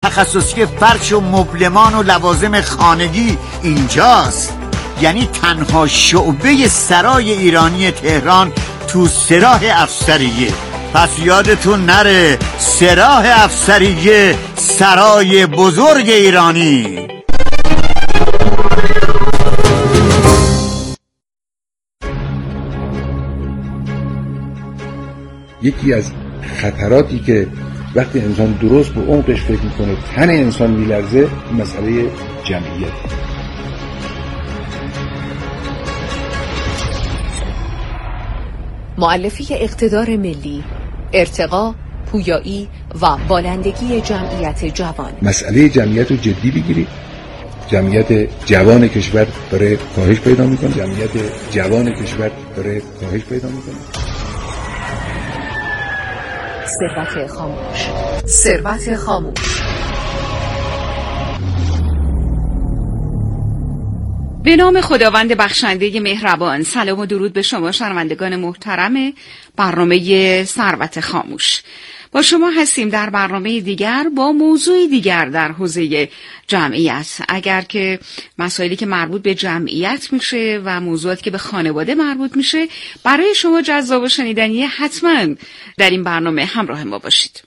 تخصصی فرش و مبلمان و لوازم خانگی اینجاست. یعنی تنها شعبه سرای ایرانی تهران تو سراح افسریه. پس یادتون نره سراح افسریه، سرای بزرگ ایرانی. یکی از خطراتی که وقتی انسان درست به عمقش فکر میکنه تن انسان میلرزه، مسئله جمعیت. مؤلفه اقتدار ملی، ارتقا، پویایی و بالندگی جمعیت جوان. مسئله جمعیت رو جدی بگیرید. جمعیت جوان کشور داره کاهش پیدا میکنه. ثروت خاموش. به نام خداوند بخشنده مهربان. سلام و درود به شما شنوندگان محترم برنامه ثروت خاموش. با شما هستیم در برنامه دیگر با موضوع دیگر در حوزه جمعیت. اگر که مسائلی که مربوط به جمعیت میشه و موضوعاتی که به خانواده مربوط میشه برای شما جذاب و شنیدنی، حتما در این برنامه همراه ما باشید.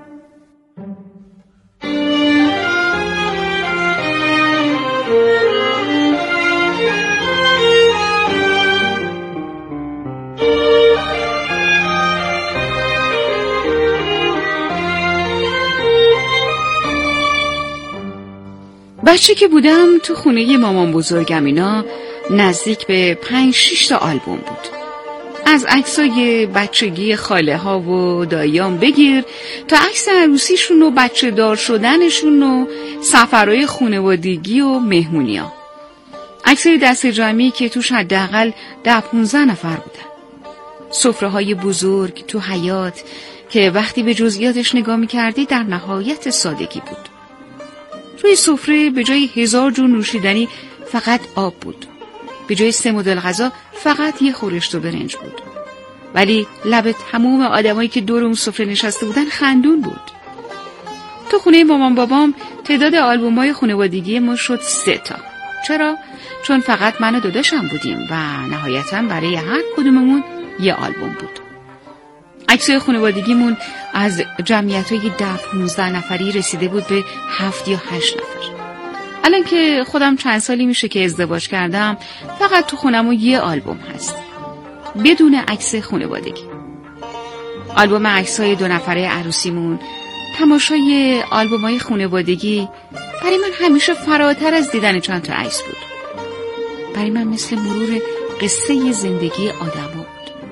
بچه که بودم تو خونه مامان بزرگم اینا نزدیک به 5-6 تا آلبوم بود. از عکسای بچگی خاله ها و داییام بگیر تا عکس عروسیشون و بچه دار شدنشون و سفرهای خانوادگی و مهمونی ها. عکسای دست جمعی که توش حداقل 10-15 نفر بودن. سفره های بزرگ تو حیاط که وقتی به جزئیاتش نگاه می‌کردی در نهایت سادگی بود. روی سفره به جای 1000 جور نوشیدنی فقط آب بود. به جای 3 مدل غذا فقط یه خورشت و برنج بود. ولی لب تمام آدمایی که دور اون سفره نشسته بودن خندون بود. تو خونه مامان بابام تعداد آلبوم‌های خانوادگی ما شد 3 تا. چرا؟ چون فقط من و داداشم بودیم و نهایتاً برای هر کدوممون یه آلبوم بود. عکسای خانوادگیمون از جمعیت‌های 10-15 نفری رسیده بود به 7 یا 8 نفر. الان که خودم چند سالی میشه که ازدواج کردم، فقط تو خونمون یه آلبوم هست بدون عکس خانوادگی. آلبوم عکسای 2 نفره عروسیمون. تماشای آلبوم‌های خانوادگی برای من همیشه فراتر از دیدن چند تا عکس بود. برای من مثل مرور قصه زندگی آدم‌ها بود.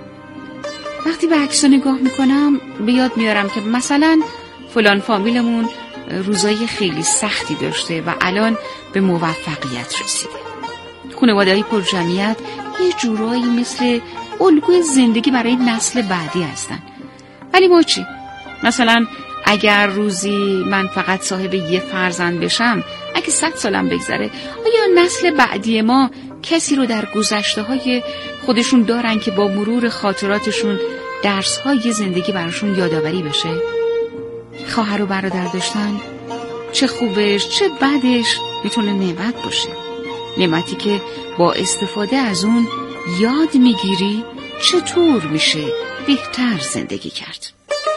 وقتی به عکس‌ها نگاه میکنم به یاد میارم که مثلا فلان فامیلمون روزای خیلی سختی داشته و الان به موفقیت رسیده. خانواده‌های پر جمعیت یه جورایی مثل الگوی زندگی برای نسل بعدی هستن. ولی ما چی؟ مثلا اگر روزی من فقط صاحب یه فرزند بشم، اگه 100 سالم بگذره، آیا نسل بعدی ما کسی رو در گذشته‌های خودشون دارن که با مرور خاطراتشون درس‌های زندگی براشون یادآوری بشه؟ خواهر و برادر داشتن چه خوبش چه بدش میتونه نعمت باشه. نعمتی که با استفاده از اون یاد میگیری چطور میشه بهتر زندگی کرد.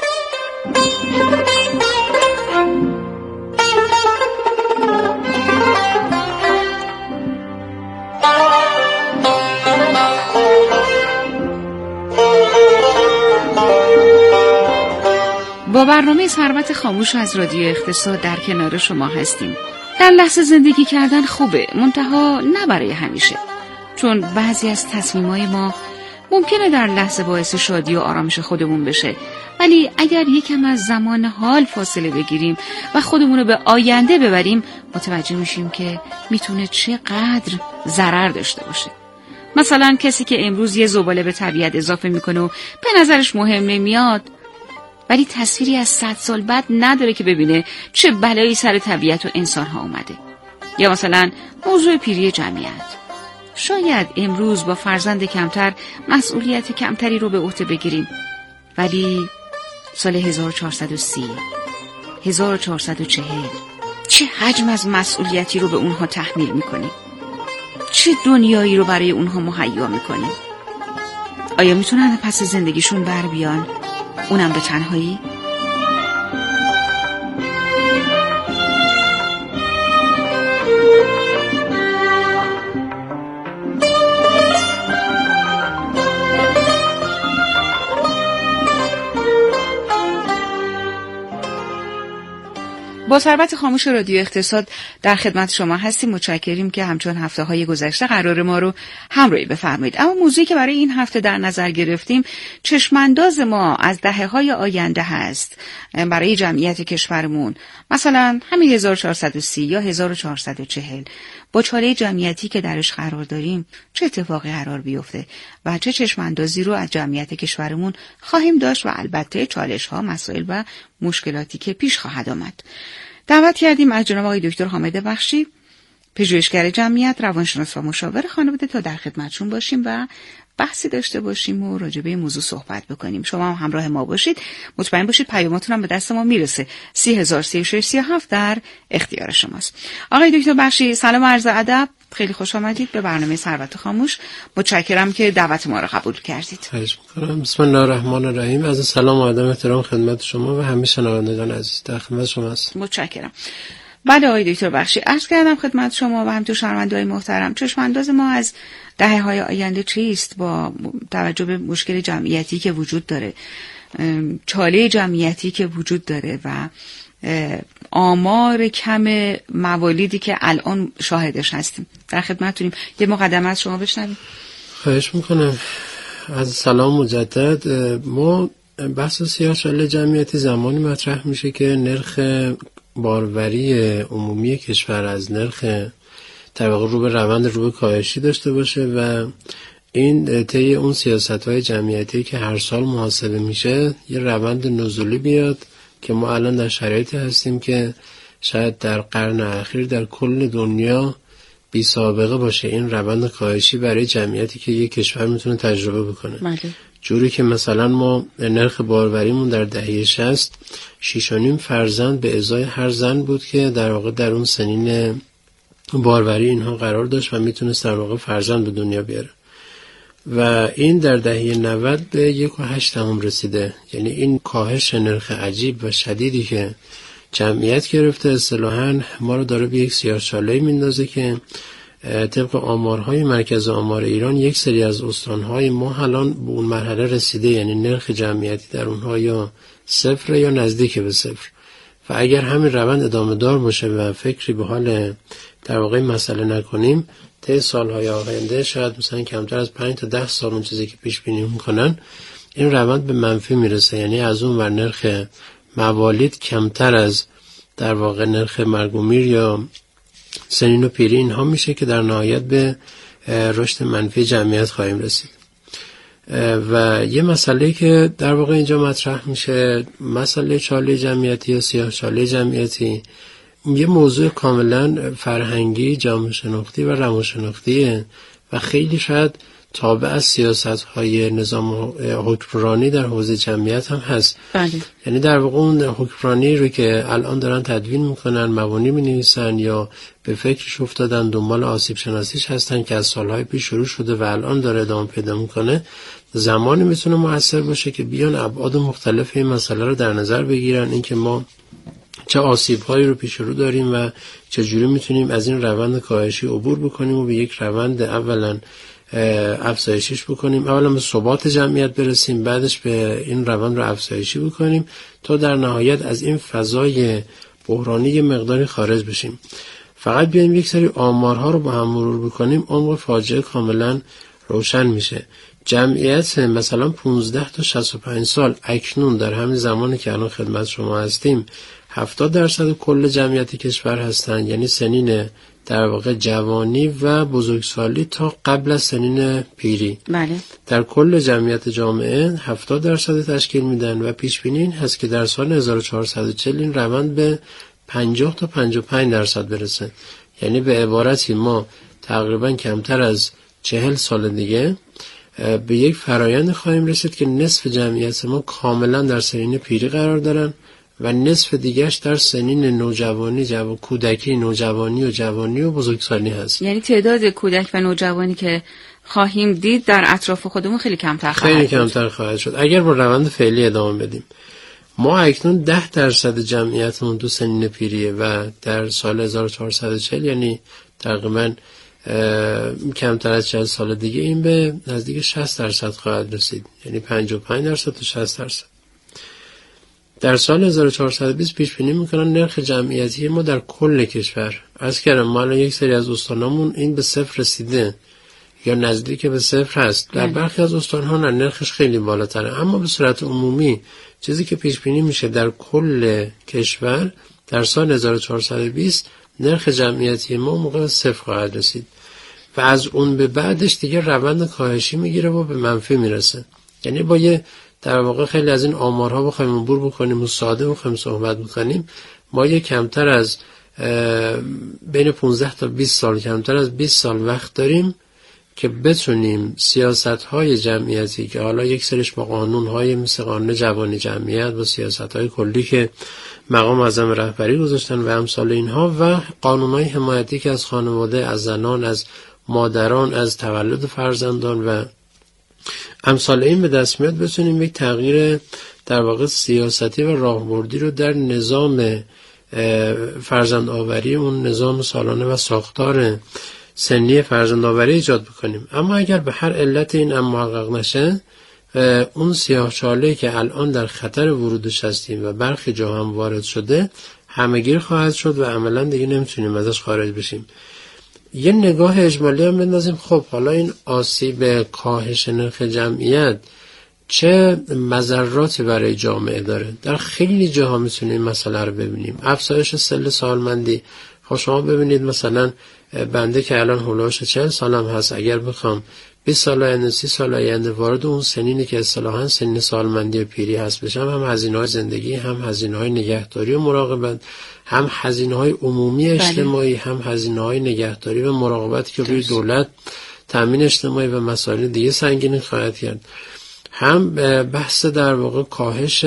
با برنامه ثروت خاموش از رادیو اقتصاد در کنار شما هستیم. در لحظه زندگی کردن خوبه، منتها نه برای همیشه. چون بعضی از تصمیمای ما ممکنه در لحظه باعث شادی و آرامش خودمون بشه، ولی اگر یکم از زمان حال فاصله بگیریم و خودمون رو به آینده ببریم، متوجه میشیم که میتونه چقدر ضرر داشته باشه. مثلا کسی که امروز یه زباله به طبیعت اضافه میکنه و به نظرش مهم نمیاد، ولی تصویری از 100 سال بعد نداره که ببینه چه بلایی سر طبیعت و انسان‌ها اومده. یا مثلا موضوع پیری جمعیت. شاید امروز با فرزند کمتر مسئولیت کمتری رو به عهده بگیریم، ولی سال 1430، 1440 چه حجم از مسئولیتی رو به اونها تحمیل میکنیم؟ چه دنیایی رو برای اونها مهیا میکنیم؟ آیا میتونن پس زندگیشون بر بیان؟ اونم به تنهایی؟ با ثروت خاموش رادیو اقتصاد در خدمت شما هستیم. متشکریم که همچون هفته‌های گذشته قرار ما رو همراهی بفرمایید. اما موضوعی که برای این هفته در نظر گرفتیم چشمانداز ما از دهه‌های آینده هست برای جمعیت کشورمون. مثلا همین 1430 یا 1440 با چاله جمعیتی که درش قرار داریم چه اتفاقی قرار بیفته و چه چشماندازی رو از جمعیت کشورمون خواهیم داشت و البته چالش‌ها، مسائل و مشکلاتی که پیش خواهد آمد. دعوت کردیم از جناب آقای دکتر حامد بخشی، پژوهشگر جمعیت، روانشناس و مشاور خانواده تا در خدمتشون باشیم و بحثی داشته باشیم و راجع به موضوع صحبت بکنیم. شما هم همراه ما باشید. مطمئن باشید پیاماتون هم به دست ما میرسه. 303637 در اختیار شماست. آقای دکتر بخشی، سلام و عرض ادب. خیلی خوش آمدید به برنامه ثروت خاموش. متشکرم که دعوت ما رو قبول کردید. خواهش می‌کنم. بسم الله الرحمن الرحیم. از سلام و ادب احترام خدمت شما و همه شنوندگان عزیز. در خدمت شما هستم. متشکرم. بله آقای دکتر بخشی، عرض کردم خدمت شما و همینطور شنونده‌های محترم چشمانداز ما از دهه‌های آینده چیست با توجه به مشکل جمعیتی که وجود داره، چاله جمعیتی که وجود داره و آمار کم موالیدی که الان شاهدش هستیم. در خدمتتونیم. یه مقدمه از شما بشنویم. خواهش میکنم. از سلام مجدد. ما بحث سیاه‌چاله جمعیتی زمانی مطرح میشه که نرخ باروری عمومی کشور از نرخ در واقع رو به روند رو به کاهشی داشته باشه و این طی اون سیاست‌های جمعیتی که هر سال محاسبه میشه یه روند نزولی بیاد که ما الان در شرایطی هستیم که شاید در قرن اخیر در کل دنیا بی سابقه باشه این روند کاهشی برای جمعیتی که یک کشور میتونه تجربه بکنه. جوری که مثلا ما نرخ باروریمون در دهه 60 6.5 فرزند به ازای هر زن بود که در واقع در اون سنین باروری اینها قرار داشت و میتونست در واقع فرزند به دنیا بیاره و این در دهه 90 به 1.8 رسیده. یعنی این کاهش نرخ عجیب و شدیدی که جمعیت گرفته اصطلاحاً ما رو داره به یک سیاه‌چاله‌ای میندازه که طبق آمارهای مرکز آمار ایران یک سری از استانهای ما الان به اون مرحله رسیده، یعنی نرخ جمعیتی در اونها یا صفر یا نزدیک به صفر و اگر همین روند ادامه دار باشه و فکری به حال در واقع مسئله نکنیم طی سالهای آینده شاید مثلا کمتر از 5 تا 10 سال اون چیزی که پیش بینی میکنن این روند به منفی میرسه. یعنی از اون ور نرخ موالید کمتر از در واقع نرخ مرگ و میر یا سنین و پیری اینها میشه که در نهایت به رشد منفی جمعیت خواهیم رسید. و یه مسئله که در واقع اینجا مطرح میشه مسئله چاله جمعیتی یا سیاه‌چاله جمعیتی یه موضوع کاملا فرهنگی، جامعه شناختی و روانشناختیه و خیلی شاید تابع از سیاست‌های نظام حکمرانی در حوزه جمعیت هم هست. بله. یعنی در واقع اون حکمرانی رو که الان دارن تدوین میکنن، مبانی می‌نویسن یا به فکرش افتادن، دنبال آسیب شناسیش هستن که از سالهای پیش شروع شده و الان داره ادامه پیدا میکنه، زمانی میتونه مؤثر باشه که بیان ابعاد مختلف این مسئله رو در نظر بگیرن، اینکه ما چه آسیب‌هایی رو پیش رو داریم و چجوری میتونیم از این روند کاهشی عبور بکنیم و به یک روند اولا افزایشیش بکنیم، اولا به ثبات جمعیت برسیم، بعدش به این روند رو افزایشی بکنیم تا در نهایت از این فضای بحرانی مقداری خارج بشیم. فقط بیایم یک سری آمارها رو با هم مرور بکنیم عمق فاجعه کاملا روشن میشه. جمعیت مثلا 15 تا 65 سال اکنون در همین زمانی که الان خدمت شما هستیم 70% کل جمعیت کشور هستند، یعنی سنین در واقع جوانی و بزرگسالی تا قبل از سنین پیری. بله. در کل جمعیت جامعه 70% تشکیل میدن و پیش بینی این هست که در سال 1440 این روند به 50 تا 55% برسه. یعنی به عبارتی ما تقریبا کمتر از 40 سال دیگه به یک فرایند خواهیم رسید که نصف جمعیت ما کاملا در سنین پیری قرار دارن و نصف دیگهش در سنین نوجوانی، کودکی، نوجوانی و جوانی و بزرگسالی هست. یعنی تعداد کودک و نوجوانی که خواهیم دید در اطراف خودمون خیلی کمتر خواهد شد اگر با روند فعلی ادامه بدیم. ما اکنون 10% جمعیتمون تو سنین پیریه و در سال 1440 یعنی تقریبا کمتر از 40 سال دیگه این به نزدیک 60% خواهد رسید، یعنی 55% تا 60%. در سال 1420 پیش بینی میکنن نرخ جمعیتی ما در کل کشور، از کردم ما الان یک سری از استانامون این به 0 رسیده یا نزدیک به 0 هست، در برخی از استانها نه، نرخش خیلی بالاتره، اما به صورت عمومی چیزی که پیش بینی میشه در کل کشور در سال 1420 نرخ جمعیتی ما موقع به 0 خواهد رسید و از اون به بعدش دیگه روند کاهشی میگیره و به منفی میرسه. یعنی با یه در واقع خیلی از این آمارها بخوایم عبور بکنیم و ساده بخوایم صحبت بکنیم، ما یه کمتر از بین 15 تا 20 سال، کمتر از 20 سال وقت داریم که بتونیم سیاست‌های جمعیتی که حالا یک سرش با قانون‌های مثل قانون جوانی جمعیت و سیاست‌های کلی که مقام اعظم رهبری گذاشتن و امثال اینها و قانون‌های حمایتی که از خانواده، از زنان، از مادران، از تولد فرزندان و امثال این به دست میاد، بتونیم یک تغییر در واقع سیاستی و راهبردی رو در نظام فرزند آوری، اون نظام سالانه و ساختار سنی فرزند آوری ایجاد بکنیم. اما اگر به هر علت این محقق نشه، اون سیاهچاله‌ای که الان در خطر ورودش هستیم و برخی جا هم وارد شده همه‌گیر خواهد شد و عملاً دیگه نمیتونیم ازش خارج بشیم. یه نگاه اجمالی هم بندازیم، خب حالا این آسیب کاهش نرخ جمعیت چه مضراتی برای جامعه داره؟ در خیلی جاها میتونیم این مسئله رو ببینیم. افزایش سن سالمندی، خب شما ببینید مثلا بنده که الان هولوش 40 سالم هست، اگر بخوام 20 سال آینده 30 سال آینده وارد اون سنینی که اصطلاحاً سن سالمندی پیری هست بشم، هم هزینه‌های زندگی، هم هزینه‌های نگهداری و مراقبت، هم هزینه‌های عمومی اجتماعی، هم هزینه‌های نگهداری و مراقبت که روی دولت، تامین اجتماعی و مسائل دیگه سنگینی خواهد کرد، هم بحث در واقع کاهش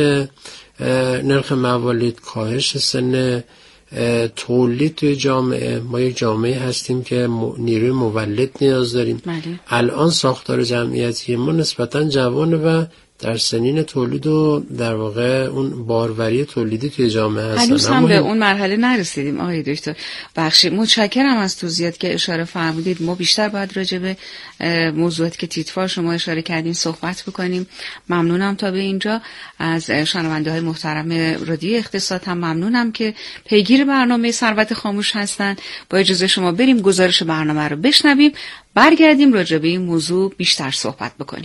نرخ موالید، کاهش سن تولید توی جامعه. ما یک جامعه هستیم که نیروی مولد نیاز داریم. الان ساختار جمعیتی ما نسبتاً جوانه و در سنین تولید و در واقع اون باروری تولیدی توی جامعه هستن. هنوز هم به اون مرحله نرسیدیم آقای دکتر بخشی. متشکرم از توضیحات که اشاره فرمودید. ما بیشتر باید راجع به موضوعاتی که تیتروار شما اشاره کردین صحبت بکنیم. ممنونم تا به اینجا از شنونده‌های محترم رادیو اقتصاد، هم ممنونم که پیگیر برنامه ثروت خاموش هستن. با اجازه شما بریم گزارش برنامه رو بشنویم، برگردیم راجع به این موضوع بیشتر صحبت بکنیم.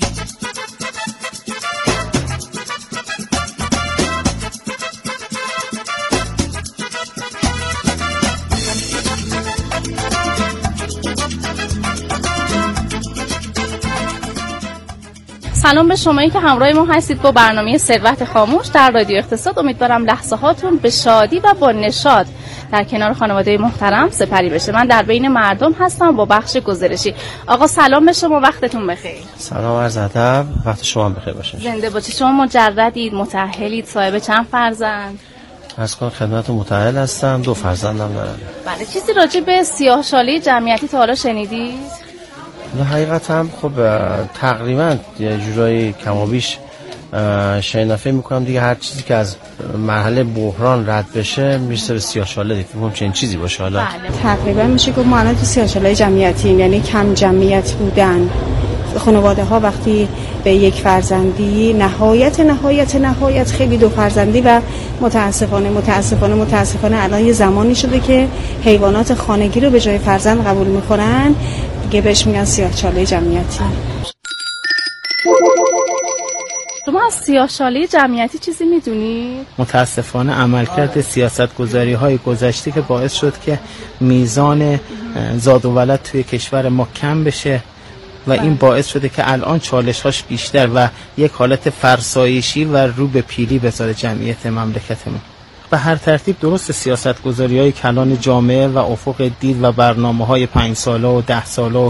سلام به شمایی که همراه ما هستید با برنامه ثروت خاموش در رادیو اقتصاد. امیدوارم لحظه هاتون به شادی و با نشاط در کنار خانواده محترم سپری بشه. من در بین مردم هستم با بخش گزارشی. آقا سلام به شما، وقتتون بخیر. سلام عرض ادب، وقت شما بخیر باشه. زنده باشید. شما مجردید، متأهلید، صاحب چند فرزند؟ از کار خدمت متأهل هستم، 2 فرزندم دارم. بله، چیزی راجع به سیاه‌چاله جمعیتی تا حالا شنیدید؟ نه حقیقتا خب تقریبا یه جورایی کمابیش شنیدم. فکر می‌کنم دیگه هر چیزی که از مرحله بحران رد بشه میرسه به سیاه‌چاله. فکر کنم چنین چیزی باشه. حالا تقریبا میشه گفت ما الان تو سیاه‌چاله جمعیتی، یعنی کم جمعیت بودن. خانواده ها وقتی به یک فرزندی نهایت خیلی 2 فرزندی و متاسفانه الان یه زمانی شده که حیوانات خانگی رو به جای فرزند قبول میکنن، دیگه بهش میگن سیاه‌چاله جمعیتی. شما از سیاه‌چاله جمعیتی چیزی میدونید؟ متاسفانه عملکرد سیاست‌گذاری‌های گذشته که باعث شد که میزان زاد و ولد توی کشور ما کم بشه و این باعث شده که الان چالش‌هاش بیشتر و یک حالت فرسایشی و رو به پیری بذاره جمعیت مملکتمون. به هر ترتیب درست سیاست‌گذاری‌های کلان جامعه و افق دید و برنامه‌های 5 ساله و 10 ساله و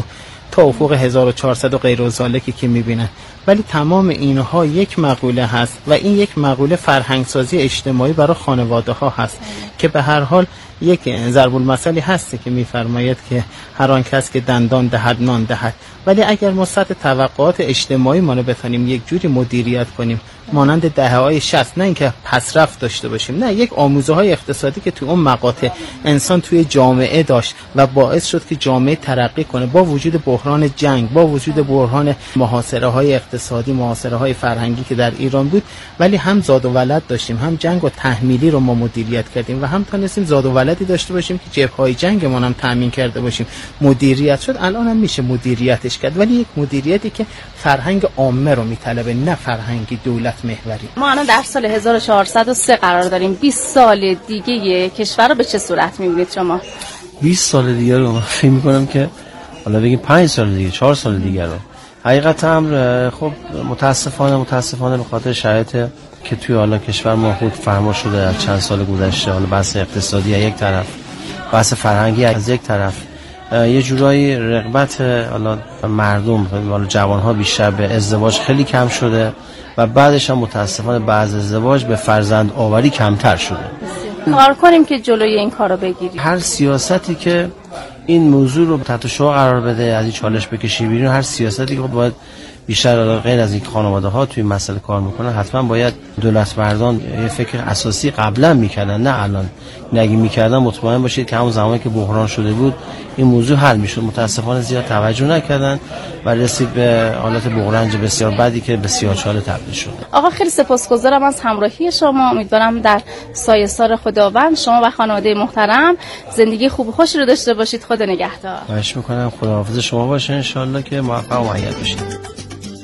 تا افق 1400 و غیر و ذالکی که میبینن. ولی تمام اینها یک مقوله هست و این یک مقوله فرهنگسازی اجتماعی برای خانواده ها هست که به هر حال یک ضرب المثلی هست که میفرماید که هر آن کس که دندان دهد نان دهد. ولی اگر ما سطح توقعات اجتماعی ما رو بتونیم یک جوری مدیریت کنیم مانند دهه‌های 60، نه اینکه پسرفت داشته باشیم، نه، یک آموزه‌های اقتصادی که تو اون مقاطع انسان توی جامعه داشت و باعث شد که جامعه ترقی کنه، با وجود بحران جنگ، با وجود بحران محاصره‌های اقتصادی، محاصره‌های فرهنگی که در ایران بود، ولی هم زاد و ولد داشتیم، هم جنگ و تحمیلی رو ما مدیریت کردیم و هم تونستیم زاد و ولدی داشته باشیم که جبهه‌های جنگمون هم تامین کرده باشیم. مدیریت شد، الان هم میشه مدیریتش کرد، ولی یک مدیریتی که فرهنگ عامه رو میطلبه، نه فرهنگی دولت محوری. ما الان در سال 1403 قرار داریم. 20 سال دیگه کشور رو به چه صورت می‌بینید شما؟ 20 سال دیگه رو من فکر می‌کنم که حالا بگیم 5 سال دیگه، 4 سال دیگه رو حقیقتا خب متاسفانه به خاطر شرایط که توی حالا کشور ما خود فرما شده از چند سال گذشته، حالا بحث اقتصادی از یک طرف، بحث فرهنگی از یک طرف، یه جورایی رغبت حالا مردم، حالا جوان‌ها بیشتر به ازدواج خیلی کم شده و بعدش هم متاسفانه بعض ازدواج به فرزند آوری کمتر شده. کار کنیم که جلوی این کارو بگیریم. هر سیاستی که این موضوع رو تحت شعاع قرار بده، از این چالش بکشه بیرون، هر سیاستی که باید بیشتر غیر از این خانواده ها توی مسئله کار میکنن، حتما باید دولت مردان یه فکر اساسی قبلا میکردن، نه الان. اگه میکردن مطمئن باشید که همون زمانی که بحران شده بود این موضوع حل میشد. متاسفانه زیاد توجه نکردن و رسید به حالت بحرانج بسیار بدی که بسیار چاله تبدیل شد. آقا خیلی سپاسگزارم از همراهی شما. امیدوارم در سایه‌سار خداوند شما و خانواده محترم زندگی خوب و خوشی رو داشته باشید. خدا نگهدار. خواهش میکنم. خداحافظ شما باشه ان شاء الله که موفق و مؤید باشید.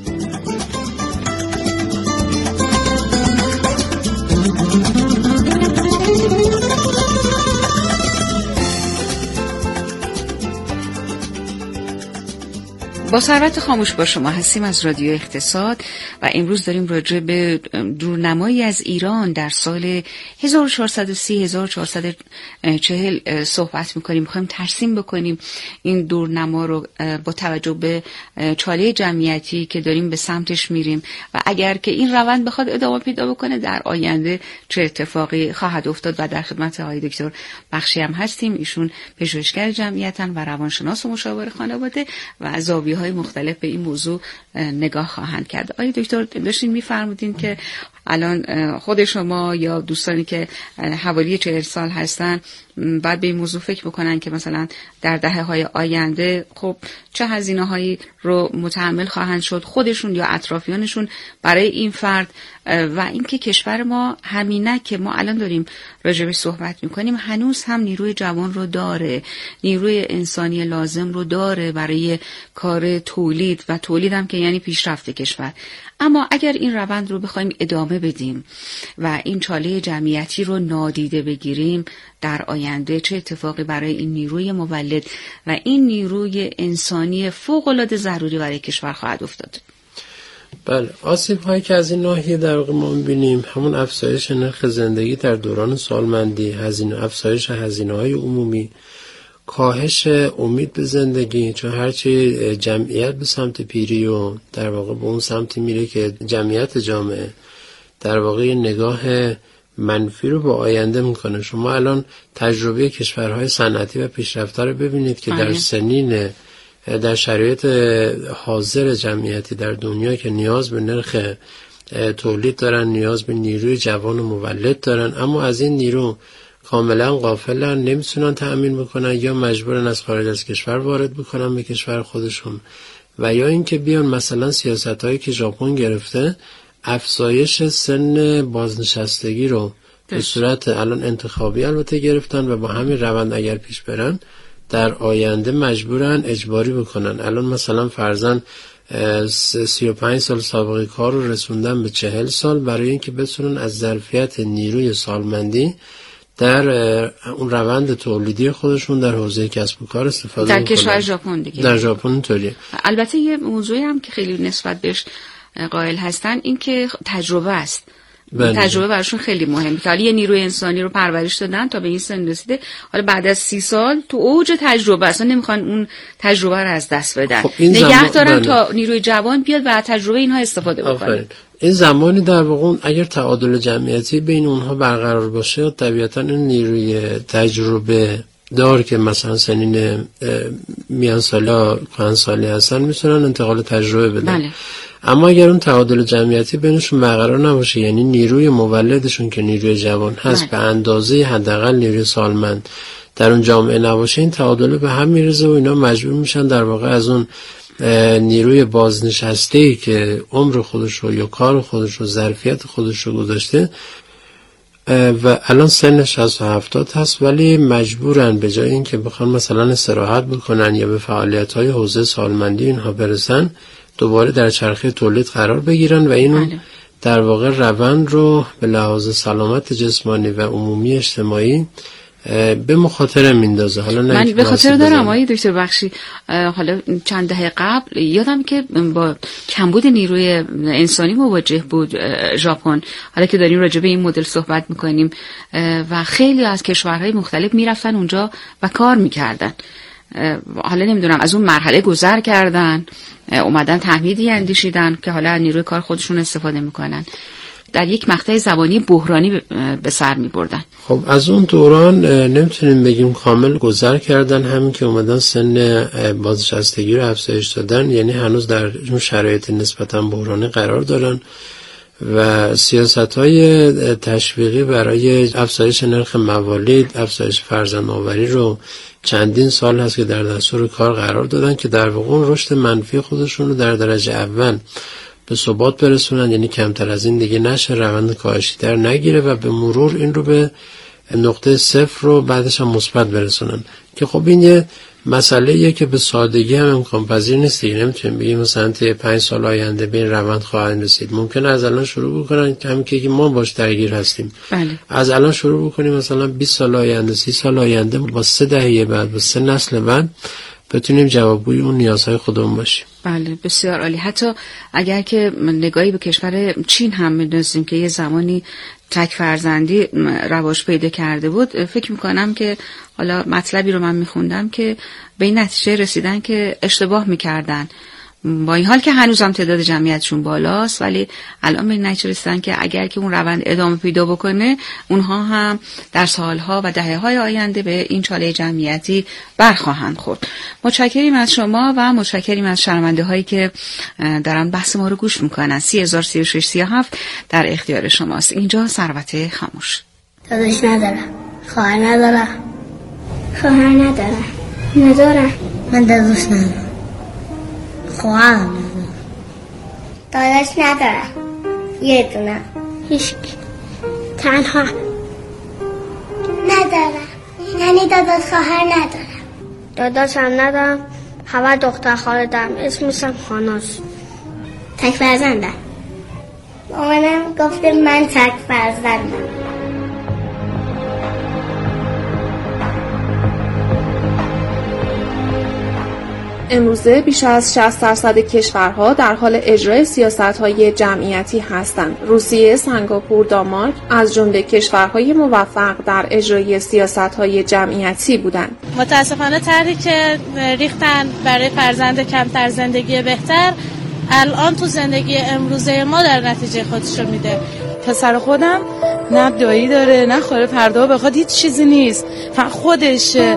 با ثروت خاموش با شما هستیم از رادیو اقتصاد و امروز داریم راجع به دورنمایی از ایران در سال 1430-1440 صحبت میکنیم. میخوایم ترسیم بکنیم این دورنما رو با توجه به چاله جمعیتی که داریم به سمتش میریم و اگر که این روند بخواد ادامه پیدا بکنه در آینده چه اتفاقی خواهد افتاد. و در خدمت آقای دکتر بخشی هم هستیم. ایشون پژوهشگر جمعیتن و روانشناس و مشاور خانواده و از زاویه‌های مختلف به این موضوع نگاه خواهند کرد. آقای دکتر داشتین می‌فرمودین که الان خود شما یا دوستانی که حوالی 40 سال هستن بعد به این موضوع فکر بکنن که مثلا در دهه‌های آینده خب چه هزینه‌هایی رو متحمل خواهند شد خودشون یا اطرافیانشون برای این فرد و اینکه کشور ما همینه که ما الان داریم راجعش صحبت می‌کنیم هنوز هم نیروی جوان رو داره، نیروی انسانی لازم رو داره برای کار تولید و تولید هم که یعنی پیشرفت کشور. اما اگر این روند رو بخوایم ادامه بدیم و این چاله جمعیتی رو نادیده بگیریم در آینده چه اتفاقی برای این نیروی مولد و این نیروی انسانی فوق‌العاده ضروری برای کشور خواهد افتاد؟ بله، آسیب هایی که از این ناحیه در واقع ما می‌بینیم همون افزایش نرخ زندگی در دوران سالمندی، افزایش هزینه‌های عمومی، کاهش امید به زندگی، چون هرچی جمعیت به سمت پیری و در واقع به اون سمتی میره که جمعیت جامعه در واقع نگاه منفی رو به آینده میکنه. شما الان تجربه کشورهای صنعتی و پیشرفته رو ببینید که در سنین در شرایط حاضر جمعیتی در دنیا که نیاز به نرخ تولید دارن، نیاز به نیروی جوان و مولد دارن، اما از این نیرو کاملا غافلن، نمیتونن تأمین بکنن یا مجبورن از خارج از کشور وارد بکنن به کشور خودشون و یا اینکه بیان مثلا سیاستایی که ژاپن گرفته افزایش سن بازنشستگی رو به صورت الان انتخابی البته گرفتن و با همین روند اگر پیش برن در آینده مجبورن اجباری بکنن. الان مثلا فرضاً 35 سال سابقه کار رو رسوندن به 40 سال برای اینکه بتونن از ظرفیت نیروی سالمندی در اون روند تولیدی خودشون در حوزه کسب و کار استفاده کنن. در کشور ژاپن دیگه. در ژاپن اینطوریه. البته یه موضوعی هم که خیلی نسبت بهش قائل هستن این که تجربه است. تجربه براشون خیلی مهمه که حالا یه نیروی انسانی رو پرورش دادن تا به این سن رسیده، حالا بعد از 30 سال تو اوج تجربه اصلا نمیخوان اون تجربه رو از دست بدن، نگه دارن تا نیروی جوان بیاد و از تجربه اینها استفاده بکنن. این زمانی در واقع اگر تعادل جمعیتی بین اونها برقرار باشه، طبیعتا این نیروی تجربه دار که مثلا سنین میان سالا کهن سالی هستن میتونن انتقال تجربه بدن. بله. اما اگر اون تعادل جمعیتی بینشون برقرار نباشه، یعنی نیروی مولدشون که نیروی جوان هست به اندازه حداقل نیروی سالمند در اون جامعه نباشه، این تعادل به هم میرزه و اینا مجبور میشن در واقع از اون نیروی بازنشسته‌ای که عمر خودش رو یا کار خودش رو ظرفیت خودش رو گذاشته و الان سنش 60 و 70 هست، ولی مجبورن به جای اینکه بخوان مثلا استراحت بکنن یا به فعالیت‌های حوزه سالمندی اینها برسن، دوباره در چرخه تولید قرار بگیرن و اینو در واقع روند رو به لحاظ سلامت جسمانی و عمومی اجتماعی به مخاطره میندازه. حالا من به خاطر دارم آقای دکتر بخشی، حالا چند دهه قبل یادم که با کمبود نیروی انسانی مواجه بود ژاپن، حالا که داریم راجع به این مدل صحبت میکنیم و خیلی از کشورهای مختلف میرفتن اونجا و کار میکردن. حالا نمیدونم از اون مرحله گذر کردن، اومدن تحمیدی اندیشیدن که حالا نیروی کار خودشون استفاده میکنن، در یک مقطع زمانی بحرانی به سر می بردن. خب از اون دوران نمیتونیم بگیم کامل گذر کردن، همین که اومدن سن بازنشستگی رو افزایش دادن، یعنی هنوز در اون شرایط نسبتا بحرانی قرار دارن و سیاست‌های تشویقی برای افزایش نرخ موالید، افزایش فرزندآوری رو چندین سال هست که در دستور کار قرار دادن که در واقع رشد منفی خودشون رو در درجه اول به ثبات برسونن، یعنی کمتر از این دیگه نشه، روند کاهشی در نگیره و به مرور این رو به نقطه صفر رو بعدش هم مثبت برسونن، که خب این یه مسئله‌ایه که به سادگی هم امکان پذیر نیست دیگه. نمیتونیم بگیم مثلا تا 5 سال آینده به این روند خواهند رسید. ممکنه از الان شروع بکنن، همین که ما باش درگیر هستیم. بله. از الان شروع بکنیم مثلا 20 سال آینده، 30 سال آینده، با 3 دهه بعد، با 3 نسل بعد بتونیم جوابگوی اون نیازهای خودمون باشیم. بله بسیار عالی. حتی اگر که نگاهی به کشور چین هم می‌اندازیم که یه زمانی تک فرزندی رواج پیدا کرده بود، فکر میکنم که حالا مطلبی رو من میخوندم که به این نتیجه رسیدن که اشتباه میکردن، با این حال که هنوزم تعداد جمعیتشون بالاست، ولی الان به این نتیجه رسیدن که اگر که اون روند ادامه پیدا بکنه، اونها هم در سالها و دهه‌های آینده به این چاله جمعیتی برخواهند خورد. متشکریم از شما و متشکریم از شنونده هایی که دارن بحث ما رو گوش میکنن. 303637 در اختیار شماست. اینجا ثروت خاموش. داداش ندارم، خواهر ندارم، خواهر ندارم، من داداش ندارم، خواهر ندارم، داداش ندارم، یه دونه، هیچ تنها ندارم، یعنی داداش خواهر ندارم. داداش هم ندارم، همه دختر خاله دارم، اسمشم خاناس. تک فرزندم. مامانم گفته من تک فرزندم. امروزه بیش از 60% کشورها در حال اجرای سیاست‌های جمعیتی هستند. روسیه، سنگاپور، دانمارک از جمله کشورهای موفق در اجرای سیاست‌های جمعیتی بودند. متاسفانه طرحی که ریختن برای فرزند کمتر زندگی بهتر الان تو زندگی امروزه ما در نتیجه خودشو میده. پسر خودم نه دایی داره نه خاله پرده بخواد، هیچ چیزی نیست، فقط خودشه.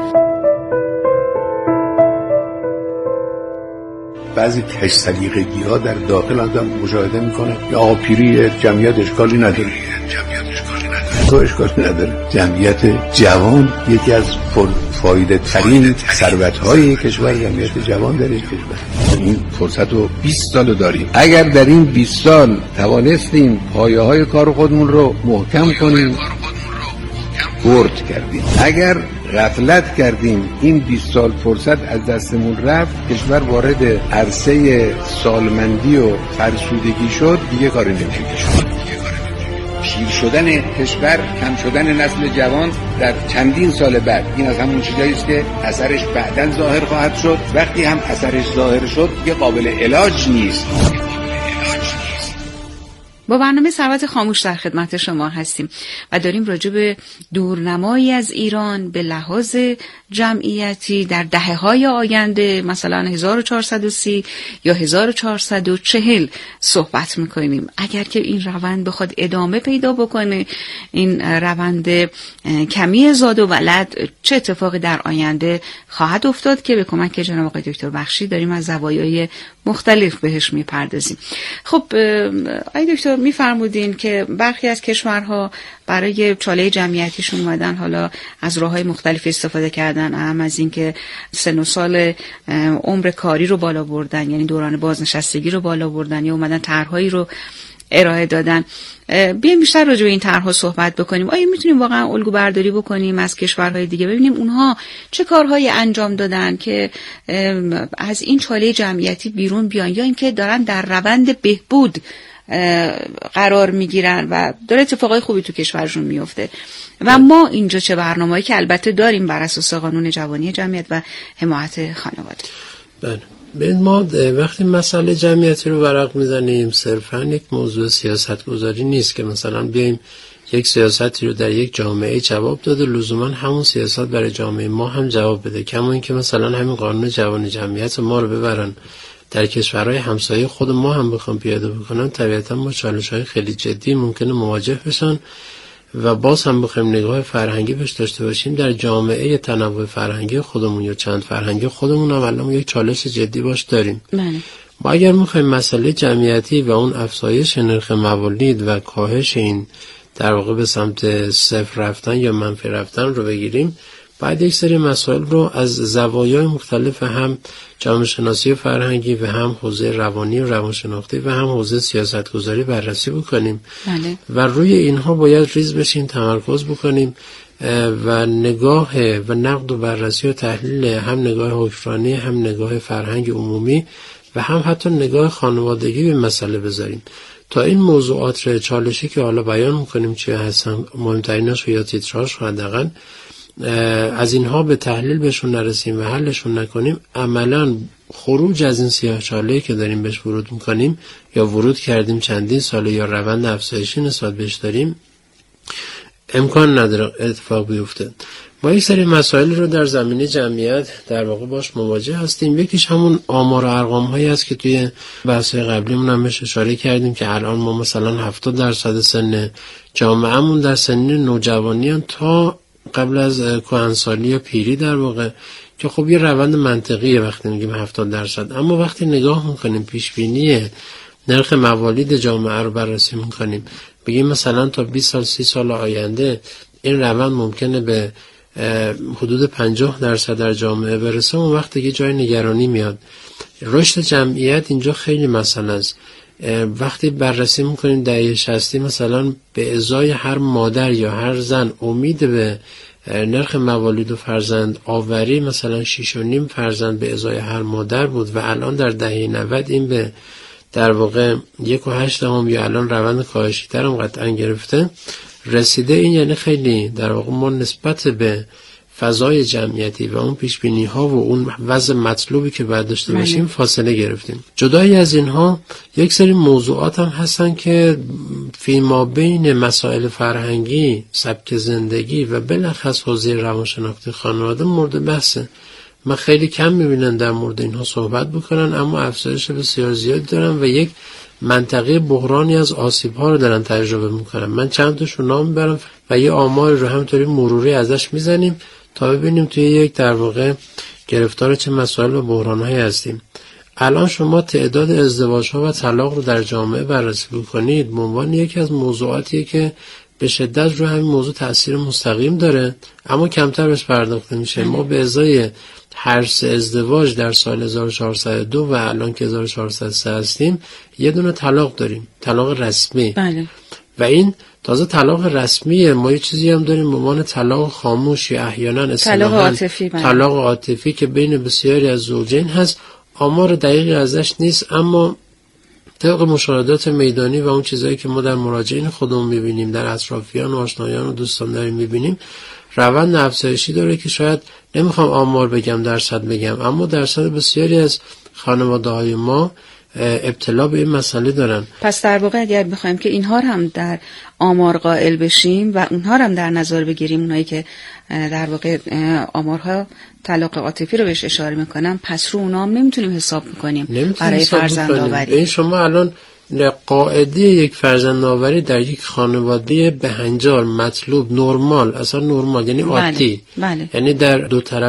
بعضی کش سلیقگی‌ها در داخل آدم مشاهده میکنه که آقا پیری جمعیت اشکالی نداره، تو اشکالی نداره. جمعیت جوان یکی از فایده ترین ثروت‌های کشور، جمعیت جوان در این کشور. این فرصت رو 20 سال داریم. اگر در این 20 سال توانستیم پایه‌های کار خودمون رو محکم کنیم، برد کردیم. اگر غفلت کردیم، این 20 سال فرصت از دستمون رفت، کشور وارد عرصه سالمندی و فرسودگی شد، دیگه کاری نمیشه کشور. پیر شدن کشور، کم شدن نسل جوان در چندین سال بعد، این از همون چیزایی است که اثرش بعداً ظاهر خواهد شد. وقتی هم اثرش ظاهر شد، دیگه قابل علاج نیست. با برنامه ثروت خاموش در خدمت شما هستیم و داریم راجع به دورنمایی از ایران به لحاظ جمعیتی در دهه‌های آینده، مثلا 1430 یا 1440 صحبت میکنیم. اگر که این روند بخواد ادامه پیدا بکنه، این روند کمی زاد و ولد، چه اتفاقی در آینده خواهد افتاد که به کمک جناب آقای دکتر بخشی داریم از زوایای مختلف بهش میپردازیم. خب آقای دکتر میفرمودین که برخی از کشورها برای چاله جمعیتیشون اومدن حالا از راههای مختلف استفاده کردن، هم از این که سن و سال عمر کاری رو بالا بردن، یعنی دوران بازنشستگی رو بالا بردن، یا اومدن طرحهایی رو ارائه دادن. بیایم بیشتر راجع به این طرح‌ها صحبت بکنیم. آیا میتونیم واقعا الگو برداری بکنیم از کشورهای دیگه، ببینیم اونها چه کارهایی انجام دادن که از این چاله جمعیتی بیرون بیان، یا اینکه دارن در روند بهبود قرار میگیرن و داره اتفاقای خوبی تو کشورشون میفته و ما اینجا چه برنامه‌ای که البته داریم بر اساس قانون جوانی جمعیت و حمایت خانواده. بله، ما وقتی مسئله جمعیتی رو ورق میزنیم صرفاً یک موضوع سیاستگذاری نیست که مثلا بیایم یک سیاستی رو در یک جامعه جواب داده لزوما همون سیاست برای جامعه ما هم جواب بده. کما اینکه مثلا همین قانون جوانی جمعیت ما رو ببرن در کشورهای همسایه خود ما هم بخوام پیاده بکنن، طبیعتا ما چالش‌های خیلی جدی ممکنه مواجه بشن و باز هم بخوایم نگاه فرهنگی بهش داشته باشیم در جامعه تنوع فرهنگی خودمون یا چند فرهنگی خودمون هم الان یک چالش جدی باش داریم. ما اگر میخوایم مسئله جمعیتی و اون افزایش نرخ موالید و کاهش این در واقع به سمت صفر رفتن یا منفی رفتن رو بگیریم، بعد یک سری مسائل رو از زوایای مختلف، هم جامعه شناسی فرهنگی و هم حوزه روانی و روانشناختی و هم حوزه سیاستگذاری بررسی بکنیم. بله. و روی اینها باید ریز بشیم، تمرکز بکنیم و نگاه و نقد و بررسی و تحلیل هم نگاه حکمرانی، هم نگاه فرهنگ عمومی و هم حتی نگاه خانوادگی به مسئله بذاریم تا این موضوعات چالشی که حالا بیان میکنیم چی هستن، مهمتریناش یا تیتراژ حداقل از اینها به تحلیل بهشون نرسیم و حلشون نکنیم، عملا خروج از این سیاه‌چاله‌ای که داریم بهش ورود میکنیم یا ورود کردیم چندین ساله یا روند افزایشی نسبت بهش داریم، امکان نداره اتفاق بیفته. ما یک سری مسائل رو در زمینه جمعیت در واقع باش مواجه هستیم. یکیش همون آمار و ارقام هایی است که توی بحث‌های قبلیمون هم بهش اشاره کردیم که الان ما مثلا 70% سن جامعهمون در سن نوجوانیان تا قبل از کهنسالی یا پیری در واقع، که خب یه روند منطقیه وقتی میگیم 70%. اما وقتی نگاه میکنیم پیشبینی نرخ موالید جامعه رو بررسی میکنیم، بگیم مثلا تا 20 سال 30 سال آینده این روند ممکنه به حدود 50% در جامعه برسه، اون وقت دیگه جای نگرانی میاد. رشد جمعیت اینجا خیلی مسئله است. وقتی بررسی میکنیم دهه 60 مثلا به ازای هر مادر یا هر زن امید به نرخ موالید و فرزند آوری مثلا 6.5 فرزند به ازای هر مادر بود و الان در دهه 90 این به در واقع 1.8 یا الان روند کاهشی تر هم قطعا گرفته رسیده. این یعنی خیلی در واقع ما نسبت به فضای جمعیتی و اون پیشبینی ها و اون وضع مطلوبی که باید داشته باشیم فاصله گرفتیم. جدایی از اینها یک سری موضوعات هم هستن که فیما بین مسائل فرهنگی، سبک زندگی و بالاخص حوزه روانشناختی خانواده مورد بحثه. من خیلی کم میبینم در مورد اینها صحبت بکنن، اما افزایش بسیار زیادی دارن و یک منطقه بحرانی از آسیب ها رو دارن تجربه میکنن. من چند تاشو نام میبرم و یه آمار رو همطوری مروری ازش میزنیم تا ببینیم توی یک در واقع گرفتار چه مسائل و بحران‌هایی هستیم. الان شما تعداد ازدواج‌ها و طلاق رو در جامعه بررسی بکنید، به عنوان یکی از موضوعاتیه که به شدت رو همین موضوع تأثیر مستقیم داره، اما کمتر بهش پرداخته میشه. ما به ازای هر 3 ازدواج در سال 1402 و الان که 1403 هستیم یه دونه طلاق داریم، طلاق رسمی. بله. و این تازه طلاق رسمیه. ما یه چیزی هم داریم به عنوان طلاق خاموش یا احیانا طلاق عاطفی که بین بسیاری از زوجین هست. آمار دقیقی ازش نیست، اما طبق مشاهدات میدانی و اون چیزایی که ما در مراجعین خودمون میبینیم، در اطرافیان و آشنایان و دوستان داریم میبینیم، روند افزایشی داره که شاید نمیخوام آمار بگم، درصد بگم، اما درصد بسیاری از خانواده‌های ما ابتلا به این مسئله دارن. پس در واقع اگر بخوایم که اینها هم در آمار قائل بشیم و اونها هم در نظر بگیریم، اونایی که در واقع آمارها طلاق عاطفی رو بهش اشاره میکنن، پس رو اونا هم نمیتونیم حساب کنیم برای فرزندآوری. این شما الان قاعده یک فرزندآوری در یک خانواده بهنجار، مطلوب، نرمال، اصلا نرمال یعنی عادی، بله. یعنی در دو طرف